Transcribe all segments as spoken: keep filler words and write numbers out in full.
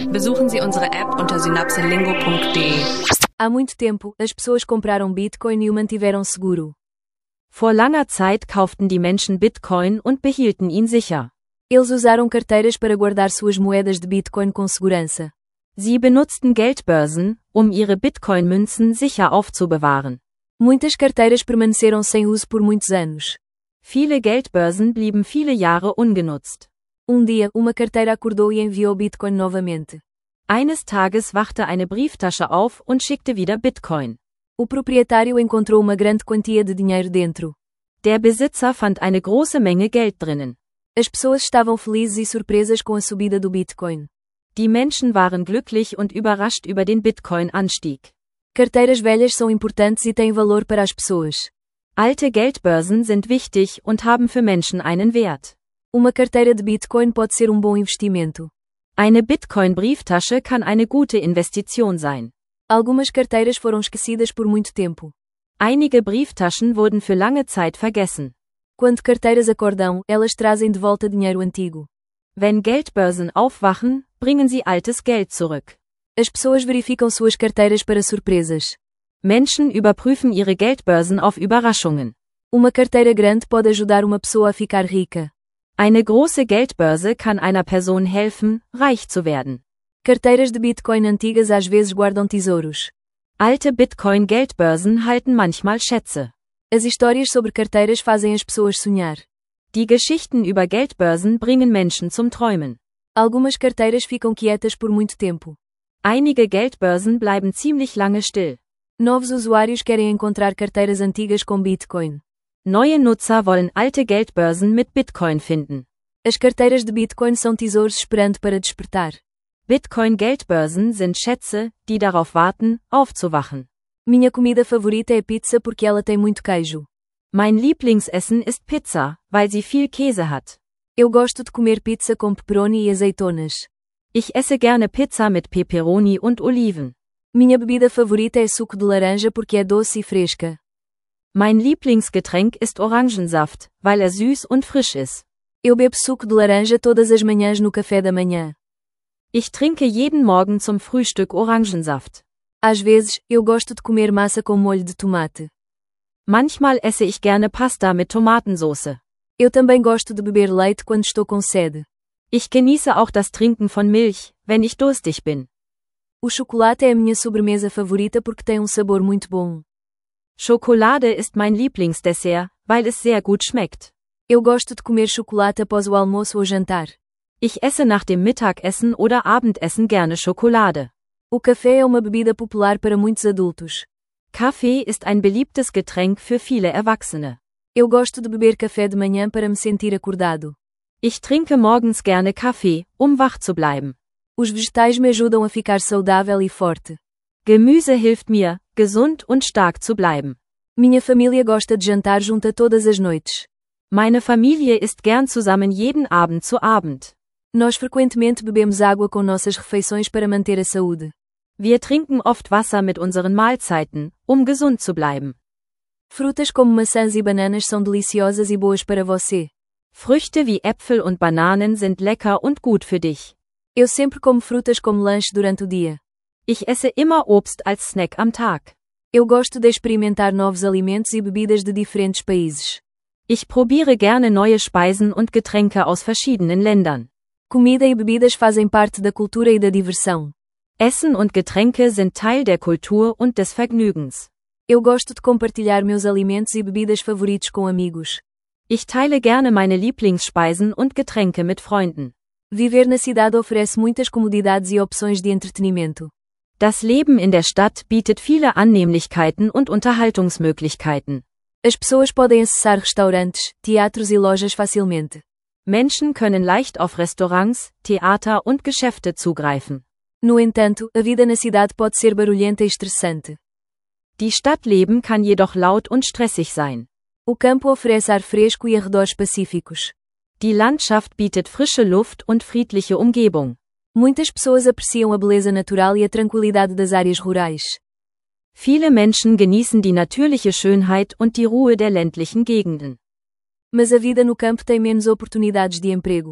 Besuchen Sie unsere App unter synapselingo ponto de. Há muito tempo, as pessoas compraram Bitcoin e o mantiveram seguro. Vor langer Zeit kauften die Menschen Bitcoin und behielten ihn sicher. Eles usaram carteiras para guardar suas moedas de Bitcoin com segurança. Sie benutzten Geldbörsen, um ihre Bitcoin-Münzen sicher aufzubewahren. Muitas carteiras permaneceram sem uso por muitos anos. Viele Geldbörsen blieben viele Jahre ungenutzt. Um dia, uma carteira acordou e enviou Bitcoin novamente. Eines Tages wachte eine Brieftasche auf und schickte wieder Bitcoin. O proprietário encontrou uma grande quantia de dinheiro dentro. Der Besitzer fand eine große Menge Geld drinnen. As pessoas estavam felizes e surpresas com a subida do Bitcoin. Die Menschen waren glücklich und überrascht über den Bitcoin-Anstieg. Carteiras velhas são importantes e têm valor para as pessoas. Alte Geldbörsen sind wichtig und haben für Menschen einen Wert. Uma carteira de Bitcoin pode ser um bom investimento. Eine Bitcoin-Brieftasche kann eine gute Investition sein. Algumas carteiras foram esquecidas por muito tempo. Einige Brieftaschen wurden für lange Zeit vergessen. Quando carteiras acordam, elas trazem de volta dinheiro antigo. Wenn Geldbörsen aufwachen, bringen sie altes Geld zurück. As pessoas verificam suas carteiras para surpresas. Menschen überprüfen ihre Geldbörsen auf Überraschungen. Uma carteira grande pode ajudar uma pessoa a ficar rica. Eine große Geldbörse kann einer Person helfen, reich zu werden. Carteiras de Bitcoin antigas às vezes guardam tesouros. Alte Bitcoin-Geldbörsen halten manchmal Schätze. As histórias sobre carteiras fazem as pessoas sonhar. Die Geschichten über Geldbörsen bringen Menschen zum Träumen. Algumas carteiras ficam quietas por muito tempo. Einige Geldbörsen bleiben ziemlich lange still. Novos usuários querem encontrar carteiras antigas com Bitcoin. Neue Nutzer wollen alte Geldbörsen mit Bitcoin finden. As carteiras de Bitcoin são tesouros esperando para despertar. Bitcoin-Geldbörsen sind Schätze, die darauf warten, aufzuwachen. Minha comida favorita é pizza porque ela tem muito queijo. Mein Lieblingsessen ist Pizza, weil sie viel Käse hat. Eu gosto de comer pizza com pepperoni e azeitonas. Ich esse gerne Pizza mit Peperoni und Oliven. Minha bebida favorita é suco de laranja porque é doce e fresca. Mein Lieblingsgetränk ist Orangensaft, weil er süß und frisch ist. Eu bebo suco de laranja todas as manhãs no café da manhã. Ich trinke jeden Morgen zum Frühstück Orangensaft. Às vezes, eu gosto de comer massa com molho de tomate. Manchmal esse ich gerne Pasta mit Tomatensauce. Eu também gosto de beber leite quando estou com sede. Ich genieße auch das Trinken von Milch, wenn ich durstig bin. O chocolate é a minha sobremesa favorita porque tem um sabor muito bom. Schokolade ist mein Lieblingsdessert, weil es sehr gut schmeckt. Eu gosto de comer chocolate após o almoço ou jantar. Ich esse nach dem Mittagessen oder Abendessen gerne Schokolade. O café é uma bebida popular para muitos adultos. Kaffee ist ein beliebtes Getränk für viele Erwachsene. Eu gosto de beber café de manhã para me sentir acordado. Ich trinke morgens gerne Kaffee, um wach zu bleiben. Os vegetais me ajudam a ficar saudável e forte. Gemüse hilft mir, gesund und stark zu bleiben. Minha família gosta de jantar junta todas as noites. Meine Familie isst gern zusammen jeden Abend zu Abend. Nós frequentemente bebemos água com nossas refeições para manter a saúde. Wir trinken oft Wasser mit unseren Mahlzeiten, um gesund zu bleiben. Frutas como maçãs e bananas são deliciosas e boas para você. Früchte wie Äpfel und Bananen sind lecker und gut für dich. Eu sempre como frutas como lanche durante o dia. Ich esse immer Obst als Snack am Tag. Eu gosto de experimentar novos alimentos e bebidas de diferentes países. Ich probiere gerne neue Speisen und Getränke aus verschiedenen Ländern. Comida e bebidas fazem parte da cultura e da diversão. Essen und Getränke sind Teil der Kultur und des Vergnügens. Eu gosto de compartilhar meus alimentos e bebidas favoritos com amigos. Ich teile gerne meine Lieblingsspeisen und Getränke mit Freunden. Viver na cidade oferece muitas comodidades e opções de entretenimento. Das Leben in der Stadt bietet viele Annehmlichkeiten und Unterhaltungsmöglichkeiten. As pessoas podem acessar restaurantes, teatros e lojas facilmente. Menschen können leicht auf Restaurants, Theater und Geschäfte zugreifen. No entanto, a vida na cidade pode ser barulhenta e estressante. Die Stadtleben kann jedoch laut und stressig sein. O campo oferece ar fresco e arredores pacíficos. Die Landschaft bietet frische Luft und friedliche Umgebung. Muitas pessoas apreciam a beleza natural e a tranquilidade das áreas rurais. Viele Menschen genießen die natürliche Schönheit und die Ruhe der ländlichen Gegenden. Mas a vida no campo tem menos oportunidades de emprego.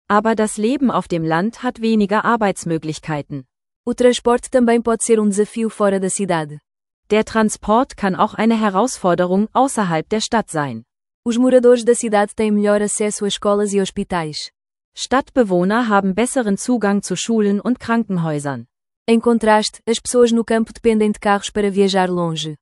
Aber das Leben auf dem Land hat weniger Arbeitsmöglichkeiten. O transporte também pode ser um desafio fora da cidade. Der Transport kann auch eine Herausforderung außerhalb der Stadt sein. Os moradores da cidade têm melhor acesso a escolas e hospitais. Stadtbewohner haben besseren Zugang zu Schulen und Krankenhäusern. Em contraste, as pessoas no campo dependem de carros para viajar longe.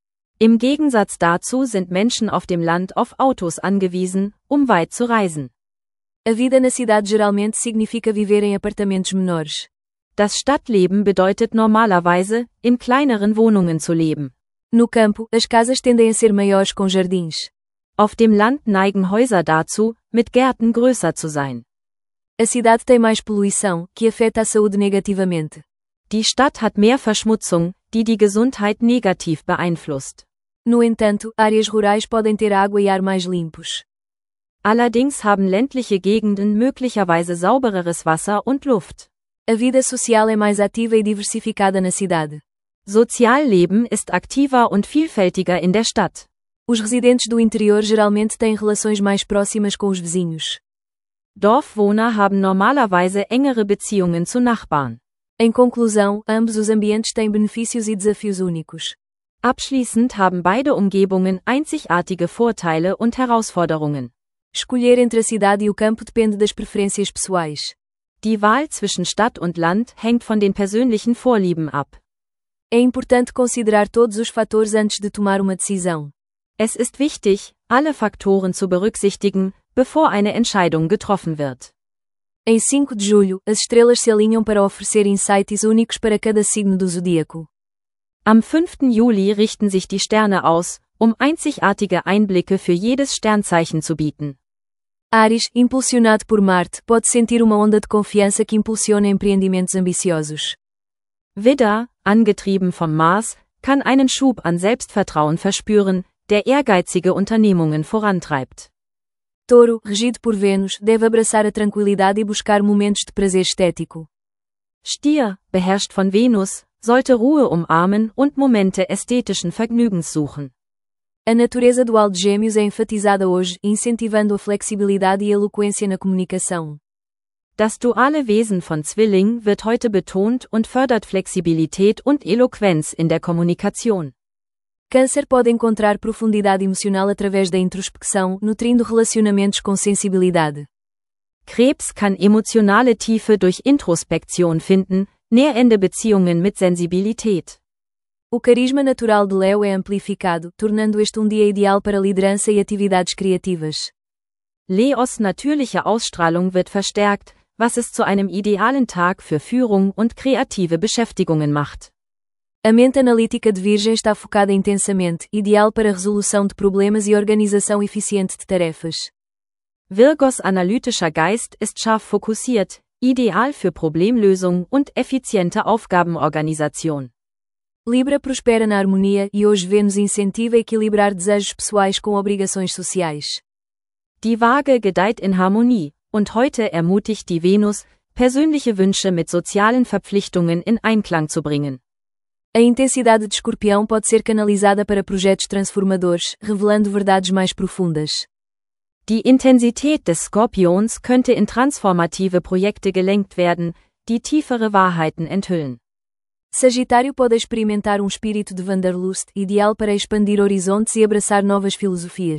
Im Gegensatz dazu sind Menschen auf dem Land auf Autos angewiesen, um weit zu reisen. A vida na cidade geralmente significa viver em apartamentos menores. Das Stadtleben bedeutet normalerweise, in kleineren Wohnungen zu leben. No campo, as casas tendem a ser maiores com jardins. Auf dem Land neigen Häuser dazu, mit Gärten größer zu sein. A cidade tem mais poluição, que afeta a saúde negativamente. Die Stadt hat mehr Verschmutzung, die die Gesundheit negativ beeinflusst. No entanto, áreas rurais podem ter água e ar mais limpos. Allerdings haben ländliche Gegenden möglicherweise saubereres Wasser und Luft. A vida social é mais ativa e diversificada na cidade. Sozialleben ist aktiver und vielfältiger in der Stadt. Os residentes do interior geralmente têm relações mais próximas com os vizinhos. Dorfwohner haben normalerweise engere Beziehungen zu Nachbarn. Em conclusão, ambos os ambientes têm benefícios e desafios únicos. Abschließend haben beide Umgebungen einzigartige Vorteile und Herausforderungen. Escolher entre a cidade e o campo depende das preferências pessoais. Die Wahl zwischen Stadt und Land hängt von den persönlichen Vorlieben ab. É importante considerar todos os fatores antes de tomar uma decisão. Es ist wichtig, alle Faktoren zu berücksichtigen, bevor eine Entscheidung getroffen wird. Em cinco de julho, as estrelas se alinham para oferecer insights únicos para cada signo do zodíaco. Am fünften Juli richten sich die Sterne aus, um einzigartige Einblicke für jedes Sternzeichen zu bieten. Áries, impulsionado por Marte, pode sentir uma onda de confiança que impulsiona empreendimentos ambiciosos. Widder, angetrieben vom Mars, kann einen Schub an Selbstvertrauen verspüren, der ehrgeizige Unternehmungen vorantreibt. Touro, regido por Vênus, deve abraçar a tranquilidade e buscar momentos de prazer estético. Stier, beherrscht von Venus, sollte Ruhe umarmen und Momente ästhetischen Vergnügens suchen. A natureza dual de Gêmeos é enfatizada hoje, incentivando a flexibilidade e eloquência na comunicação. Das duale Wesen von Zwilling wird heute betont und fördert Flexibilität und Eloquenz in der Kommunikation. Câncer pode encontrar profundidade emocional através da introspecção, nutrindo relacionamentos com sensibilidade. Krebs kann emotionale Tiefe durch Introspektion finden, nährende Beziehungen mit Sensibilität. O carisma natural de Leo é amplificado, tornando este um dia ideal para liderança e atividades criativas. Leos natürliche Ausstrahlung wird verstärkt, was es zu einem idealen Tag für Führung und kreative Beschäftigungen macht. A mente analítica de Virgem está focada intensamente, ideal para a resolução de problemas e organização eficiente de tarefas. Virgos analytischer Geist ist scharf fokussiert, ideal für Problemlösung und effiziente Aufgabenorganisation. Libra prospera na harmonia e hoje Vênus incentiva a equilibrar desejos pessoais com obrigações sociais. Die Waage gedeiht in Harmonie, und heute ermutigt die Venus, persönliche Wünsche mit sozialen Verpflichtungen in Einklang zu bringen. A intensidade de Escorpião pode ser canalizada para projetos transformadores, revelando verdades mais profundas. Die Intensität des Skorpions könnte in transformative Projekte gelenkt werden, die tiefere Wahrheiten enthüllen. Sagitário pode experimentar um espírito de Wanderlust, ideal para expandir horizontes e abraçar novas filosofias.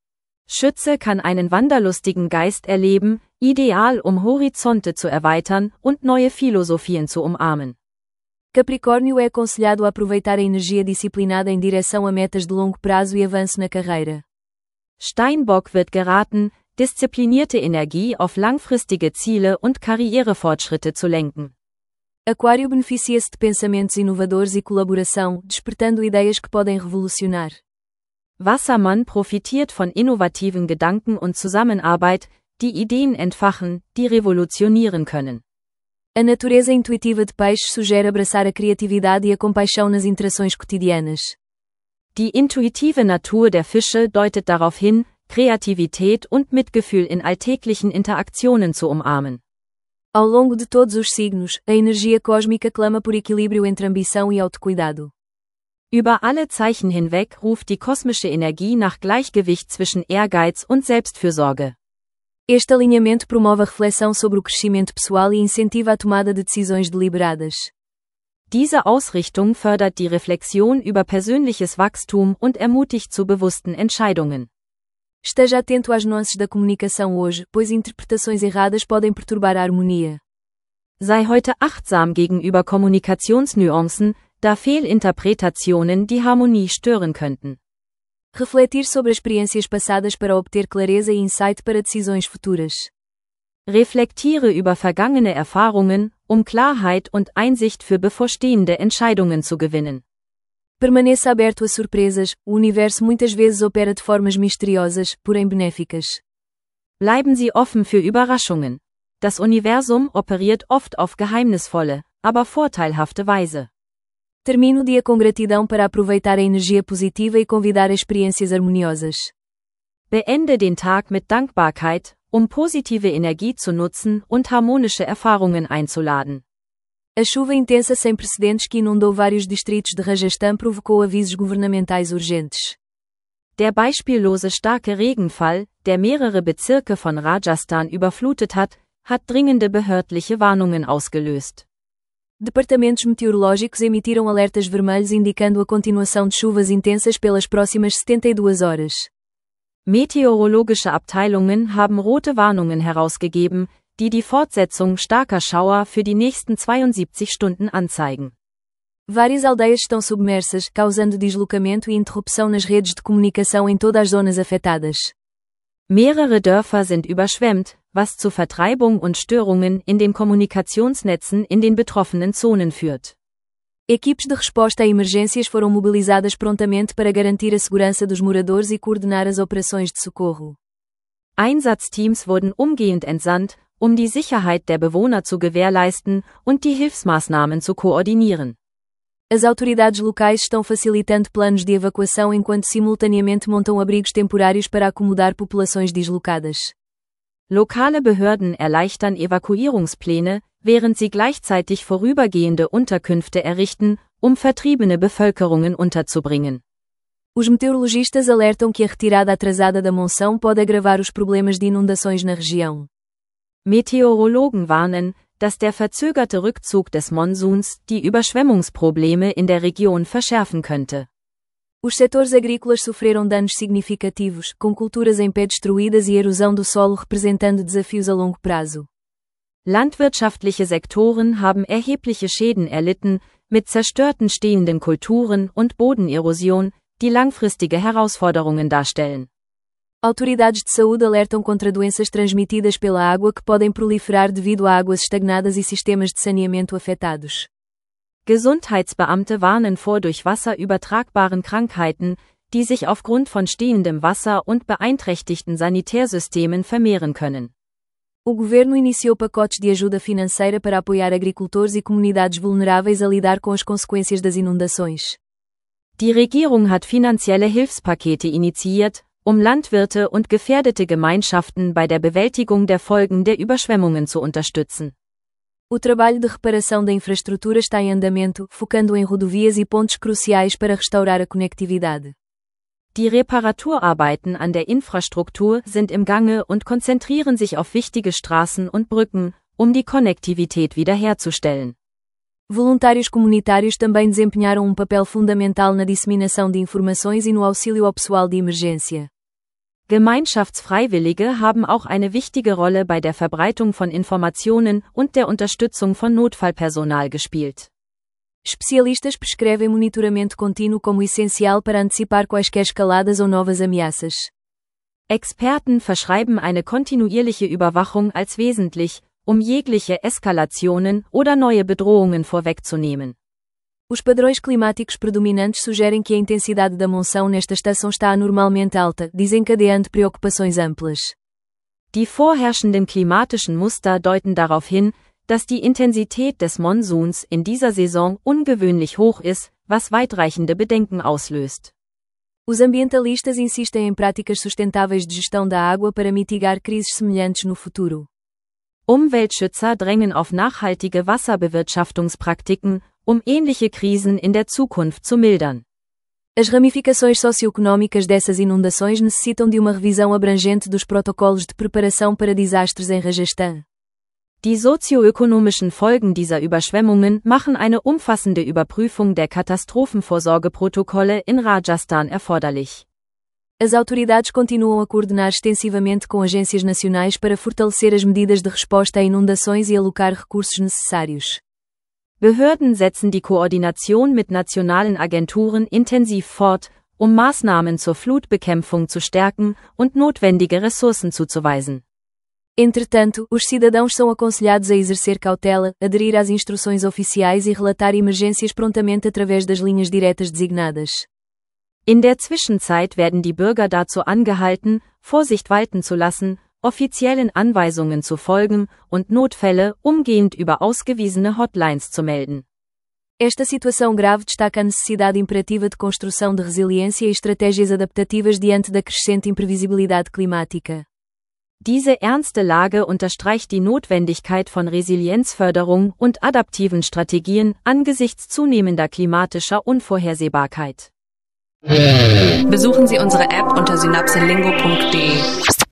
Schütze kann einen wanderlustigen Geist erleben, ideal um Horizonte zu erweitern und neue Philosophien zu umarmen. Capricórnio é aconselhado a aproveitar a energia disciplinada em direção a metas de longo prazo e avanço na carreira. Steinbock wird geraten, disziplinierte Energie auf langfristige Ziele und Karrierefortschritte zu lenken. Aquário beneficia-se de pensamentos inovadores e colaboração, despertando ideias que podem revolucionar. Wassermann profitiert von innovativen Gedanken und Zusammenarbeit, die Ideen entfachen, die revolutionieren können. A natureza intuitiva de Peixes sugere abraçar a criatividade e a compaixão nas interações cotidianas. Die intuitive Natur der Fische deutet darauf hin, Kreativität und Mitgefühl in alltäglichen Interaktionen zu umarmen. Ao longo de todos os signos, a energia cósmica clama por equilíbrio entre ambição e autocuidado. Über alle Zeichen hinweg ruft die kosmische Energie nach Gleichgewicht zwischen Ehrgeiz und Selbstfürsorge. Este alinhamento promove a reflexão sobre o crescimento pessoal e incentiva a tomada de decisões deliberadas. Diese Ausrichtung fördert die Reflexion über persönliches Wachstum und ermutigt zu bewussten Entscheidungen. Esteja atento às nuances da comunicação hoje, pois interpretações erradas podem perturbar a harmonia. Sei heute achtsam gegenüber Kommunikationsnuancen, da Fehlinterpretationen die Harmonie stören könnten. Refletir sobre experiências passadas para obter clareza e insight para decisões futuras. Reflektiere über vergangene Erfahrungen, um Klarheit und Einsicht für bevorstehende Entscheidungen zu gewinnen. Permaneça aberto a surpresas, o universo muitas vezes opera de formas misteriosas, porém benéficas. Bleiben Sie offen für Überraschungen. Das Universum operiert oft auf geheimnisvolle, aber vorteilhafte Weise. Termine o dia com gratidão para aproveitar a energia positiva e convidar a experiências harmoniosas. Beende den Tag mit Dankbarkeit, um positive Energie zu nutzen und harmonische Erfahrungen einzuladen. A chuva intensa sem precedentes que inundou vários distritos de Rajasthan provocou avisos governamentais urgentes. Der beispiellose starke Regenfall, der mehrere Bezirke von Rajasthan überflutet hat, hat dringende behördliche Warnungen ausgelöst. Departamentos meteorológicos emitiram alertas vermelhos indicando a continuação de chuvas intensas pelas próximas setenta e duas horas. Meteorologische Abteilungen haben rote Warnungen herausgegeben, die die Fortsetzung starker Schauer für die nächsten zweiundsiebzig Stunden anzeigen. Várias aldeias estão submersas, causando deslocamento e interrupção nas redes de comunicação em todas as zonas afetadas. Mehrere Dörfer sind überschwemmt, was zu Vertreibung und Störungen in den Kommunikationsnetzen in den betroffenen Zonen führt. Equipes de resposta a emergências foram mobilizadas prontamente para garantir a segurança dos moradores e coordenar as operações de socorro. Einsatzteams wurden umgehend entsandt, um die Sicherheit der Bewohner zu gewährleisten und die Hilfsmaßnahmen zu koordinieren. As autoridades locais estão facilitando planos de evacuação enquanto simultaneamente montam abrigos temporários para acomodar populações deslocadas. Lokale Behörden erleichtern Evakuierungspläne, während sie gleichzeitig vorübergehende Unterkünfte errichten, um vertriebene Bevölkerungen unterzubringen. Os meteorologistas alertam que a retirada atrasada da monção pode agravar os problemas de inundações na região. Meteorologen warnen, dass der verzögerte Rückzug des Monsuns die Überschwemmungsprobleme in der Region verschärfen könnte. Os setores agrícolas sofreram danos significativos, com culturas em pé destruídas e erosão do solo representando desafios a longo prazo. Landwirtschaftliche Sektoren haben erhebliche Schäden erlitten, mit zerstörten stehenden Kulturen und Bodenerosion, die langfristige Herausforderungen darstellen. Autoridades de saúde alertam contra doenças transmitidas pela água que podem proliferar devido a águas estagnadas e sistemas de saneamento afetados. Gesundheitsbeamte warnen vor durch Wasser übertragbaren Krankheiten, die sich aufgrund von stehendem Wasser und beeinträchtigten Sanitärsystemen vermehren können. O governo iniciou pacotes de ajuda financeira para apoiar agricultores e comunidades vulneráveis a lidar com as consequências das inundações. Die Regierung hat finanzielle Hilfspakete initiiert, um Landwirte und gefährdete Gemeinschaften bei der Bewältigung der Folgen der Überschwemmungen zu unterstützen. O trabalho de reparação da infraestrutura está em andamento, focando em rodovias e pontos cruciais para restaurar a conectividade. Die Reparaturarbeiten an der Infrastruktur sind im Gange und konzentrieren sich auf wichtige Straßen und Brücken, um die Konnektivität wiederherzustellen. Voluntários comunitários também desempenharam um papel fundamental na disseminação de informações e no auxílio ao pessoal de emergência. Gemeinschaftsfreiwillige haben auch eine wichtige Rolle bei der Verbreitung von Informationen und der Unterstützung von Notfallpersonal gespielt. Especialistas prescrevem monitoramento contínuo como essencial para antecipar quaisquer escaladas ou novas ameaças. Experten verschreiben eine kontinuierliche Überwachung als wesentlich, um jegliche Eskalationen oder neue Bedrohungen vorwegzunehmen. Os padrões climáticos predominantes sugerem que a intensidade da monção nesta estação está anormalmente alta, desencadeando preocupações amplas. Die vorherrschenden klimatischen Muster deuten darauf hin, dass die Intensität des Monsuns in dieser Saison ungewöhnlich hoch ist, was weitreichende Bedenken auslöst. Os ambientalistas insistem em práticas sustentáveis de gestão da água para mitigar crises semelhantes no futuro. Umweltschützer drängen auf nachhaltige Wasserbewirtschaftungspraktiken, um ähnliche Krisen in der Zukunft zu mildern. As ramificações socioeconômicas dessas inundações necessitam de uma revisão abrangente dos protocolos de preparação para desastres em Rajasthan. Die sozioökonomischen Folgen dieser Überschwemmungen machen eine umfassende Überprüfung der Katastrophenvorsorgeprotokolle in Rajasthan erforderlich. As autoridades continuam a coordenar extensivamente com agências nacionais para fortalecer as medidas de resposta a inundações e alocar recursos necessários. Behörden setzen die Koordination mit nationalen Agenturen intensiv fort, um Maßnahmen zur Flutbekämpfung zu stärken und notwendige Ressourcen zuzuweisen. Entretanto, os cidadãos são aconselhados a exercer cautela, aderir às instruções oficiais e relatar emergências prontamente através das linhas diretas designadas. In der Zwischenzeit werden die Bürger dazu angehalten, Vorsicht walten zu lassen, offiziellen Anweisungen zu folgen und Notfälle umgehend über ausgewiesene Hotlines zu melden. Esta situação grave destaca a necessidade imperativa de construção de resiliência e estratégias adaptativas diante da crescente imprevisibilidade climática. Diese ernste Lage unterstreicht die Notwendigkeit von Resilienzförderung und adaptiven Strategien angesichts zunehmender klimatischer Unvorhersehbarkeit. Besuchen Sie unsere App unter synapselingo punkt de.